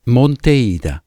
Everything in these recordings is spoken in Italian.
Monte Ida.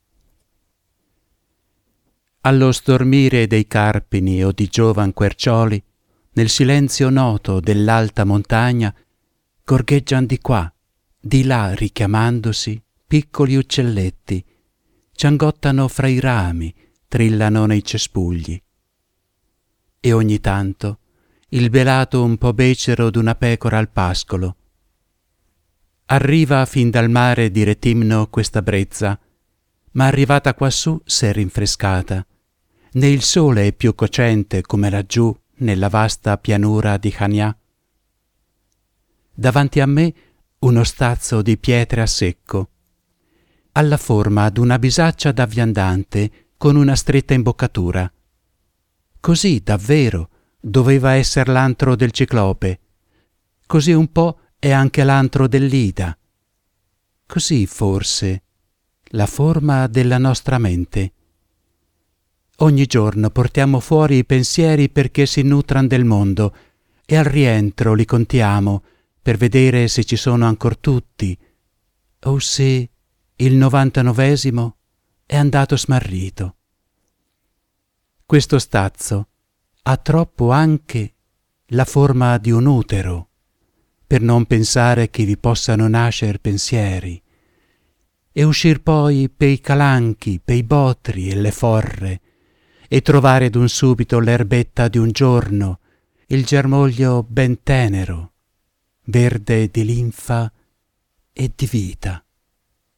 Allo stormire dei carpini o di giovan quercioli, nel silenzio noto dell'alta montagna, gorgheggian di qua, di là richiamandosi, piccoli uccelletti, ciangottano fra i rami, trillano nei cespugli. E ogni tanto il belato un po' becero d'una pecora al pascolo. Arriva fin dal mare di Retimno questa brezza, ma arrivata quassù s'è rinfrescata. Né il sole è più cocente come laggiù nella vasta pianura di Chania. Davanti a me uno stazzo di pietre a secco, alla forma d'una bisaccia da viandante con una stretta imboccatura. Così davvero doveva esser l'antro del Ciclope, così un po' è anche l'antro dell'Ida. Così forse la forma della nostra mente. Ogni giorno portiamo fuori i pensieri perché si nutran del mondo e al rientro li contiamo per vedere se ci sono ancor tutti o se il 99esimo è andato smarrito. Questo stazzo ha troppo anche la forma di un utero per non pensare che vi possano nascer pensieri e uscir poi pei calanchi, pei botri e le forre e trovare d'un subito l'erbetta di un giorno, il germoglio ben tenero, verde di linfa e di vita.